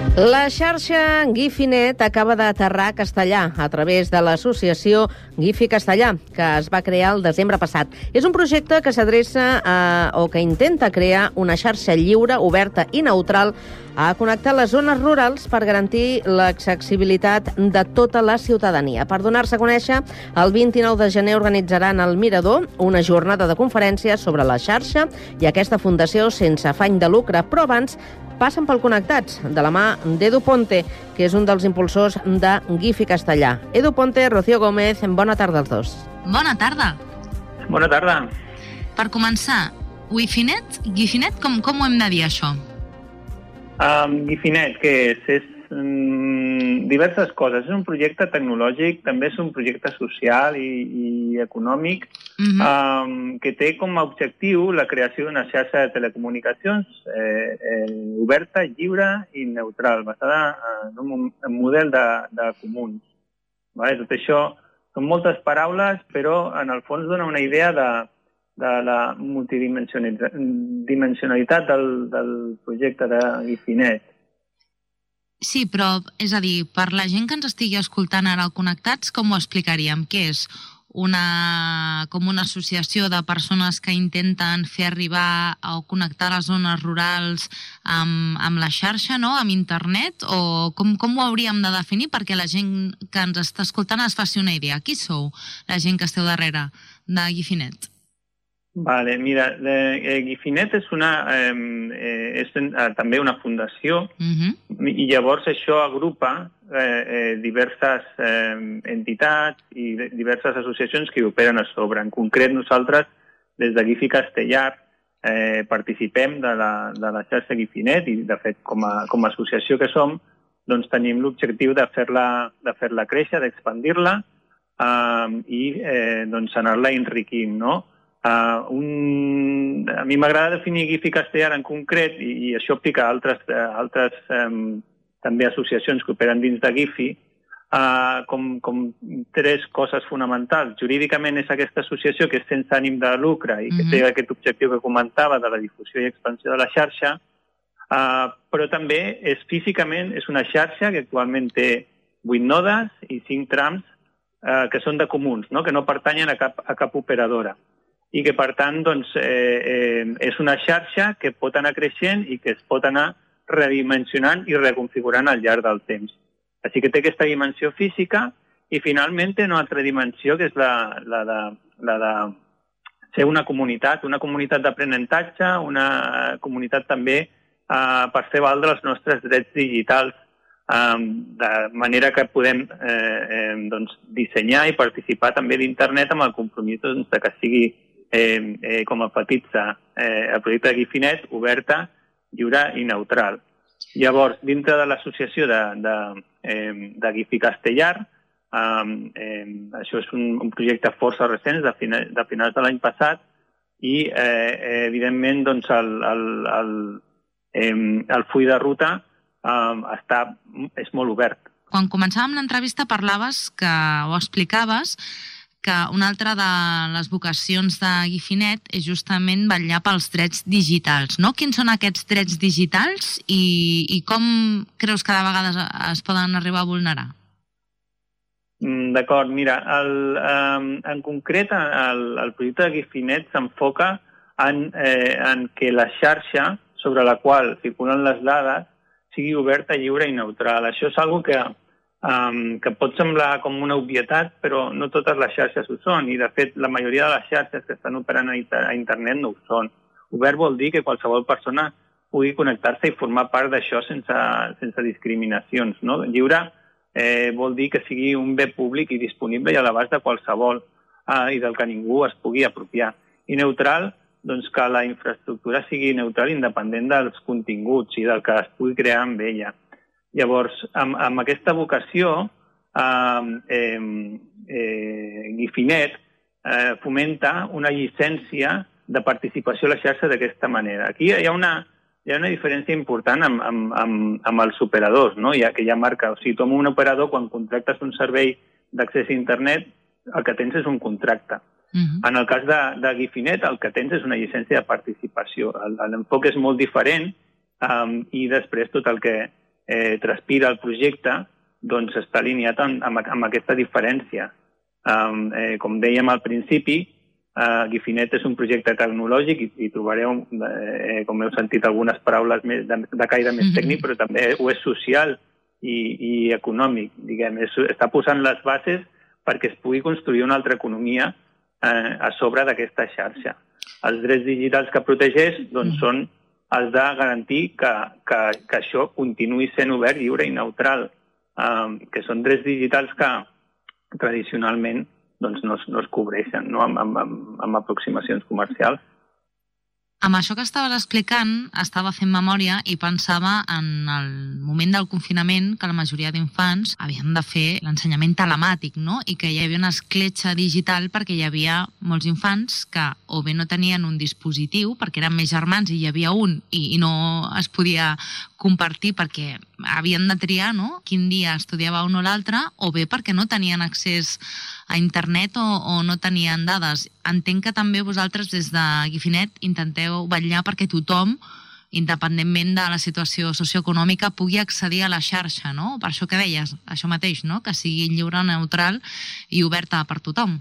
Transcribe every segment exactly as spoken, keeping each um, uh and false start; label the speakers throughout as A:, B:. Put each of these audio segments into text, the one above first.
A: La xarxa Guifi.net acaba d'aterrar a Castellà a través de l'associació Guifi Castellà, que es va crear el desembre passat. És un projecte que s'adreça a, o que intenta crear una xarxa lliure, oberta i neutral a connectar les zones rurals per garantir l'accessibilitat de tota la ciutadania. Per donar-se a conèixer, el vint-i-nou de gener organitzaran al Mirador una jornada de conferències sobre la xarxa i aquesta fundació sense afany de lucre, però abans passen pel Connectats, de la mà d'Edu Ponte, que és un dels impulsors de Guifi Castellà. Edu Ponte, Rocío Gómez, bona tarda als dos.
B: Bona tarda.
C: Bona tarda.
B: Per començar, Guifi.net, Guifi.net, com, com ho hem de dir, això?
C: Um, Guifi.net, què és? És um, diverses coses. És un projecte tecnològic, també és un projecte social i, i econòmic, uh-huh. um, que té com a objectiu la creació d'una xarxa de telecomunicacions eh, eh, oberta, lliure i neutral, basada en un en model de, de comuns. Vale? Tot això són moltes paraules, però en el fons dona una idea de, de la multidimensionalitat del, del projecte de Guifi.net.
B: Sí, però, és a dir, per la gent que ens estigui escoltant ara al Connectats, com ho explicaríem? Què és? Una, com una associació de persones que intenten fer arribar o connectar les zones rurals amb, amb la xarxa, no? Amb internet? O com, com ho hauríem de definir perquè la gent que ens està escoltant es faci una idea? Qui sou, la gent que esteu darrere de Guifi.net?
C: Vale, mira, eh, Guifi.net és, una, eh, és eh, també una fundació uh-huh. i llavors això agrupa eh, eh, diverses eh, entitats i diverses associacions que operen a sobre. En concret, nosaltres, des de Guifi Castellà, eh, participem de la, de la xarxa Guifi.net i, de fet, com a, com a associació que som, doncs tenim l'objectiu de fer-la de fer-la créixer, d'expandir-la eh, i eh, doncs anar-la enriquint, no? Uh, un... A mi m'agrada definir Guifi Castellà en concret i, i això aplica a altres, uh, altres um, també associacions que operen dins de Guifi uh, com, com tres coses fonamentals. Jurídicament és aquesta associació que és sense ànim de lucre i que mm-hmm. té aquest objectiu que comentava de la difusió i expansió de la xarxa, uh, però també és físicament és una xarxa que actualment té vuit nodes i cinc trams uh, que són de comuns, no? Que no pertanyen a cap, a cap operadora. I que, per tant, doncs, eh, eh, és una xarxa que pot anar creixent i que es pot anar redimensionant i reconfigurant al llarg del temps. Així que té aquesta dimensió física i, finalment, té una altra dimensió, que és la, la, de, la de ser una comunitat, una comunitat d'aprenentatge, una comunitat també eh, per fer valdre els nostres drets digitals, eh, de manera que podem eh, eh, doncs, dissenyar i participar també d'internet amb el compromís doncs, de que sigui Eh, eh, com a petitza eh, el projecte de Guifi.net oberta, lliure i neutral. Llavors, dintre de l'associació de, de, eh, de Guifi Castellà, eh, eh, això és un, un projecte força recent, de, fina, de finals de l'any passat, i eh, evidentment doncs, el, el, el, eh, el full de ruta eh, està, és molt obert.
B: Quan començàvem l'entrevista parlaves que, o explicaves que una altra de les vocacions de Guifi.net és justament vetllar pels drets digitals, no? Quins són aquests drets digitals i, i com creus que de vegades es poden arribar a vulnerar?
C: D'acord, mira, el, um, en concret el, el projecte de Guifi.net s'enfoca en, eh, en que la xarxa sobre la qual circulen les dades sigui oberta, lliure i neutral. Això és una cosa que Um, que pot semblar com una obvietat, però no totes les xarxes ho són, i de fet la majoria de les xarxes que estan operant a internet no ho són. Obert vol dir que qualsevol persona pugui connectar-se i formar part d'això sense, sense discriminacions, no? Lliure eh, vol dir que sigui un bé públic i disponible i a l'abast de qualsevol eh, i del que ningú es pugui apropiar. I neutral, doncs que la infraestructura sigui neutral independent dels continguts i del que es pugui crear amb ella. Llavors, amb, amb aquesta vocació, eh, eh, eh, Guifi.net eh, fomenta una llicència de participació a la xarxa d'aquesta manera. Aquí hi ha una, hi ha una diferència important amb, amb, amb, amb els operadors, no? Ja que ja marca, o sigui, tu amb un operador, quan contractes un servei d'accés a internet, el que tens és un contracte. Uh-huh. En el cas de, de Guifi.net, el que tens és una llicència de participació. L'enfoc és molt diferent um, i després tot el que eh, transpira el projecte, doncs està alineat amb, amb, amb aquesta diferència. Um, eh, com dèiem al principi, uh, Guifinet és un projecte tecnològic i, i trobareu, eh, com heu sentit, algunes paraules més, de, de caire més tècnic, però també ho és social i, i econòmic. Diguem, és, està posant les bases perquè es pugui construir una altra economia eh, a sobre d'aquesta xarxa. Els drets digitals que protegeix doncs, són els de garantir que, que, que això continuï sent obert, lliure i neutral, eh, que són drets digitals que tradicionalment doncs, no, es, no es cobreixen, no? amb, amb, amb aproximacions comercials.
B: Amb això que estaves explicant, estava fent memòria i pensava en el moment del confinament que la majoria d'infants havien de fer l'ensenyament telemàtic, no? I que hi havia una escletxa digital perquè hi havia molts infants que o bé no tenien un dispositiu perquè eren més germans i hi havia un i, i no es podia compartir perquè havien de triar, no?, quin dia estudiava un o l'altre, o bé perquè no tenien accés a internet o, o no tenien dades. Entenc que també vosaltres des de Guifinet intenteu vetllar perquè tothom, independentment de la situació socioeconòmica, pugui accedir a la xarxa, no? Per això que deies, això mateix, no?, que sigui lliure, neutral i oberta per tothom.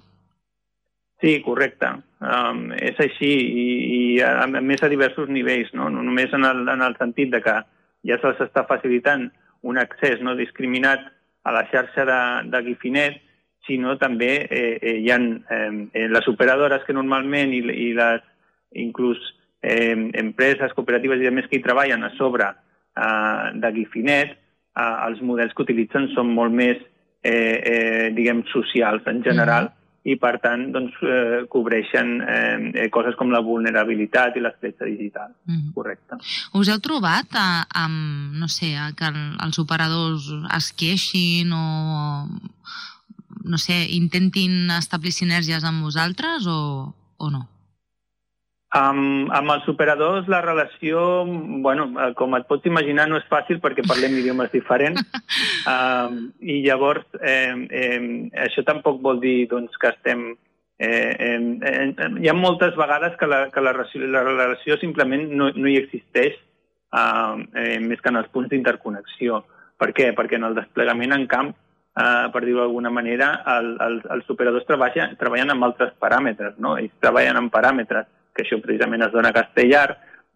C: Sí, correcte. Um, és així i, i a, a més a diversos nivells, no? No només en el, en el sentit de que ja se'ls està facilitant un accés no discriminat a la xarxa de, de Guifinet, sinó també eh, eh, hi ha eh, les operadores que normalment i, i les inclús eh, empreses, cooperatives i demés que hi treballen a sobre eh, de Guifinet, eh, els models que utilitzen són molt més, eh, eh, diguem, socials en general, i per tant doncs, eh, cobreixen eh, coses com la vulnerabilitat i l'escletxa digital. Mm-hmm. Correcte.
B: Us heu trobat a, amb, no sé, a que els operadors es queixin o, no sé, intentin establir sinergies amb vosaltres o, o no?
C: Amb, amb els operadors la relació, bueno, com et pots imaginar, no és fàcil perquè parlem idiomes diferents um, i llavors eh, eh, això tampoc vol dir doncs, que estem... Eh, eh, eh, hi ha moltes vegades que la, que la, relació, la relació simplement no, no hi existeix uh, eh, més que en els punts d'interconnexió. Per què? Perquè en el desplegament en camp, uh, per dir-ho d'alguna manera, el, el, els operadors treballen, treballen amb altres paràmetres, no? Ells treballen amb paràmetres que això precisament es dona a Castellar,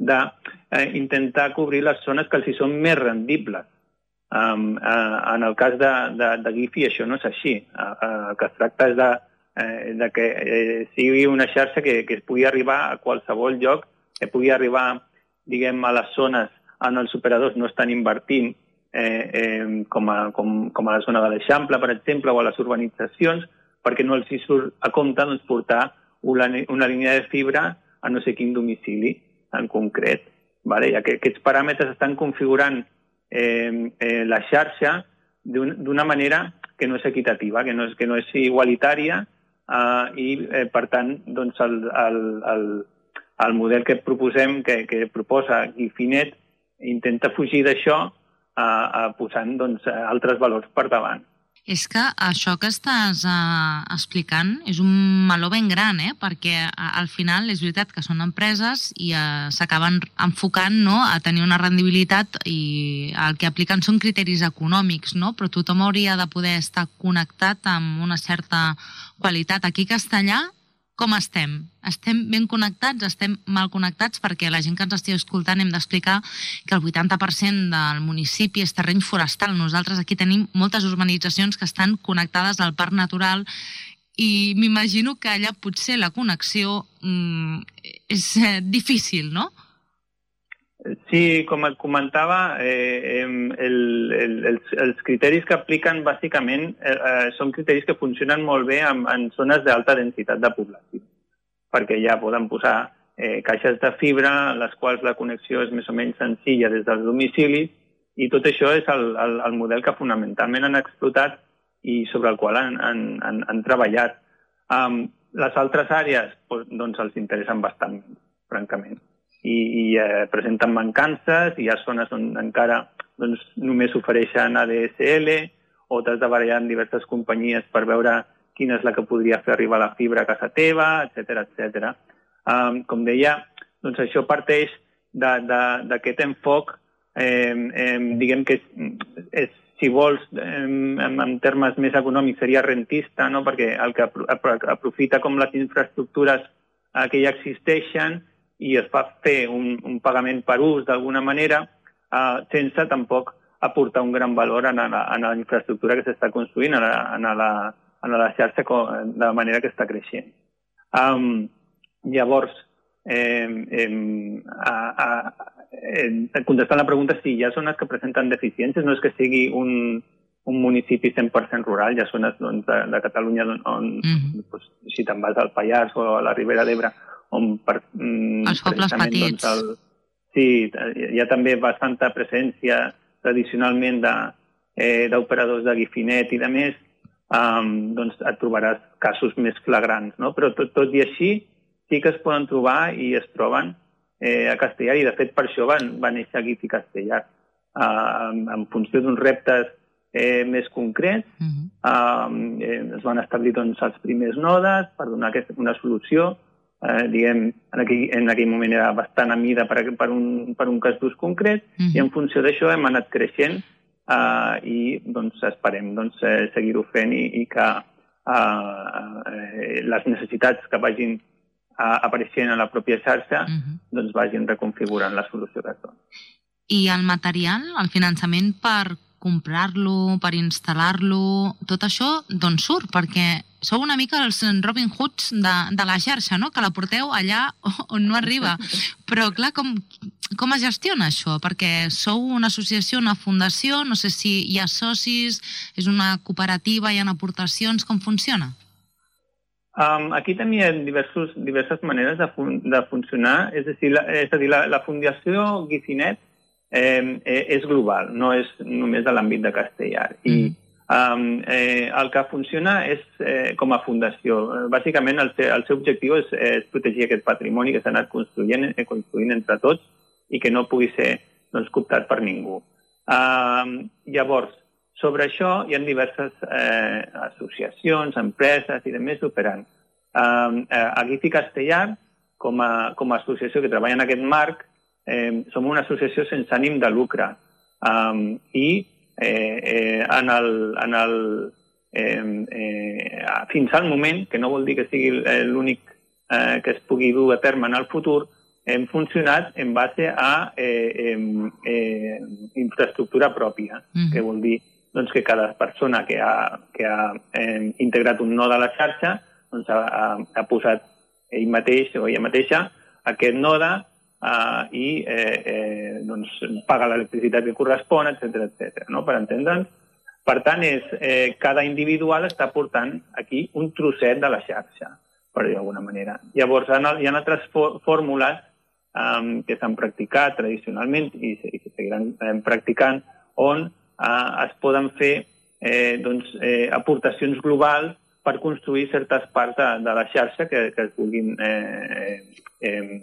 C: d'intentar eh, cobrir les zones que els hi són més rendibles. Um, eh, en el cas de, de, de Guifi això no és així. Eh, el que es tracta és de, eh, de que eh, sigui una xarxa que, que es pugui arribar a qualsevol lloc, que pugui arribar, diguem, a les zones on els operadors no estan invertint, eh, eh, com, a, com, com a la zona de l'Eixample, per exemple, o a les urbanitzacions, perquè no els hi surt a compte doncs, portar una, una línia de fibra a no sé quin domicili en concret. Vale? Ja que aquests paràmetres estan configurant eh, eh, la xarxa d'una manera que no és equitativa, que no és, que no és igualitària eh, i, eh, per tant, doncs el, el, el, el model que proposem, que, que proposa Guifinet, intenta fugir d'això eh, eh, posant doncs, altres valors per davant.
B: És que això que estàs uh, explicant és un meló ben gran, eh? Perquè uh, al final és veritat que són empreses i uh, s'acaben enfocant, no?, a tenir una rendibilitat i el que apliquen són criteris econòmics, no? Però tothom hauria de poder estar connectat amb una certa qualitat. Aquí a Castellar, com estem? Estem ben connectats? Estem mal connectats? Perquè la gent que ens estigui escoltant hem d'explicar que el vuitanta per cent del municipi és terreny forestal. Nosaltres aquí tenim moltes urbanitzacions que estan connectades al parc natural i m'imagino que allà potser la connexió mm, és eh, difícil, no?
C: Sí, com et comentava, eh, el, el, els, els criteris que apliquen bàsicament eh, són criteris que funcionen molt bé en, en zones d'alta densitat de població, perquè ja poden posar eh, caixes de fibra, les quals la connexió és més o menys senzilla des dels domicilis, i tot això és el, el, el model que fonamentalment han explotat i sobre el qual han, han, han, han treballat. Um, les altres àrees doncs, els interessen bastant, francament. i, i eh, presenten mancances, i hi ha zones on encara doncs, només ofereixen A D S L, o t'has de barallar amb diverses companyies per veure quina és la que podria fer arribar la fibra a casa teva, etcètera, etcètera. Um, com deia, doncs això parteix d'aquest enfoc eh, eh, diguem que és, és, si vols, eh, en, en termes més econòmics, seria rentista, no? Perquè el que aprofita com les infraestructures eh, que ja existeixen i es fa fer un, un pagament per ús d'alguna manera, eh, sense tampoc aportar un gran valor en la, en la infraestructura que s'està construint, en la, en, la, en la xarxa de la manera que està creixent. Um, llavors, eh, eh, a, a, eh, contestant la pregunta, sí, hi ha zones que presenten deficiències, no és que sigui un, un municipi cent per cent rural, hi ha zones doncs, de, de Catalunya on, on mm-hmm. doncs, si te'n vas al Pallars o a la Ribera d'Ebre, on per, mm,
B: els pobles petits.
C: Doncs, el, sí, hi ha també bastanta presència tradicionalment d'operadors de, eh, de Guifinet i de més, um, doncs et trobaràs casos més flagrants, no? Però tot, tot i així sí que es poden trobar i es troben eh, a Castellar, i de fet per això van, va néixer Guifi Castellar, uh, en, en funció d'uns reptes eh, més concrets. Uh-huh. uh, eh, es van establir doncs, els primers nodes per donar aquesta, una solució. Eh, diguem, en aquell, en aquell moment era bastant a mida per, per, un, per un cas d'ús concret, uh-huh. i en funció d'això hem anat creixent uh, i doncs, esperem doncs, eh, seguir-ho fent i, i que uh, eh, les necessitats que vagin uh, apareixent a la pròpia xarxa uh-huh. doncs, vagin reconfigurant la solució que es dona.
B: I el material, el finançament per comprar-lo, per instal·lar-lo, tot això d'on surt? Perquè sou una mica els Robin Hoods de, de la xarxa, no? Que la porteu allà on no arriba. Però, clar, com, com es gestiona això? Perquè sou una associació, una fundació, no sé si hi ha socis, és una cooperativa, hi ha aportacions, com funciona?
C: Um, aquí també hi ha diversos, diverses maneres de, fun de funcionar, és a dir, la, és a dir, la, la Fundació Guifinet Eh, eh, és global, no és només de l'àmbit de Castellar. I um, eh, el que funciona és eh, com a fundació. Bàsicament el, el seu objectiu és, és protegir aquest patrimoni que s'ha anat construint, eh, construint entre tots i que no pugui ser doncs, cooptat per ningú. Um, llavors, sobre això hi ha diverses eh, associacions, empreses i demés operant. Um, eh, a Guifi Castellar, com a, com a associació que treballa en aquest marc, Eh, som una associació sense ànim de lucre um, i eh, eh, en el, en el, eh, eh, fins al moment, que no vol dir que sigui l'únic eh, que es pugui dur a terme en el futur, hem funcionat en base a eh, eh, eh, infraestructura pròpia, mm-hmm. que vol dir doncs, que cada persona que ha, que ha eh, integrat un node a la xarxa doncs, ha, ha, ha posat ell mateix o ella mateixa aquest node Uh, i eh, eh, doncs, paga l'electricitat que correspon, etcètera, etcètera, no? Per entendre'ns. Per tant, és, eh, cada individual està portant aquí un trosset de la xarxa, per dir d'alguna manera. Llavors, hi ha altres fórmules um, que s'han practicat tradicionalment i, i se seguiran eh, practicant, on uh, es poden fer eh, doncs, eh, aportacions globals per construir certes parts de, de la xarxa que, que es vulguin eh, eh,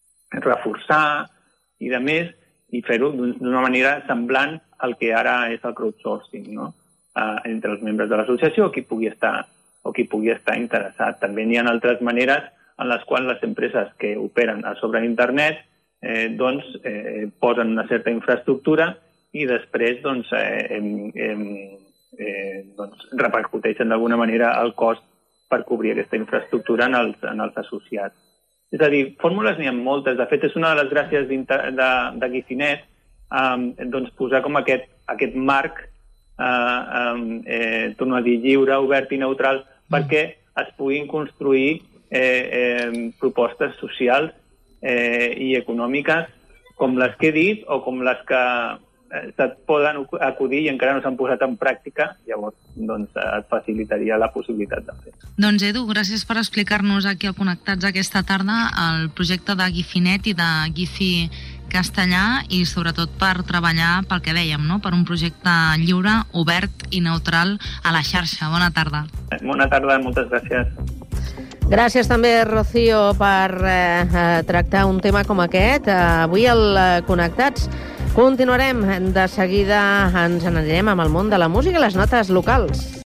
C: reforçar i de més, i fer-ho d'una manera semblant al que ara és el crowdsourcing, no? Uh, entre els membres de l'associació o qui pugui estar o qui pugui estar interessat. També hi ha altres maneres en les quals les empreses que operen a sobre internet eh, doncs, eh, posen una certa infraestructura i després doncs, eh, eh, eh, doncs, repercuteixen d'alguna manera el cost per cobrir aquesta infraestructura en els, en els associats. És a dir, fórmules n'hi ha moltes. De fet, és una de les gràcies de, de Guifinet um, doncs posar com aquest, aquest marc, uh, um, eh, torno a dir, lliure, obert i neutral, mm. perquè es puguin construir eh, eh, propostes socials eh, i econòmiques com les que he dit o com les que se't poden acudir i encara no s'han posat en pràctica, llavors doncs, et facilitaria la possibilitat de fer.
B: Doncs Edu, gràcies per explicar-nos aquí al Connectats aquesta tarda el projecte de Guifinet i de Guifi Castellar i sobretot per treballar pel que dèiem, no? Per un projecte lliure, obert i neutral a la xarxa. Bona tarda.
C: Bona tarda, moltes gràcies.
A: Gràcies també, Rocío, per eh, tractar un tema com aquest. Avui al Connectats continuarem. De seguida ens n'anirem amb el món de la música i les notes locals.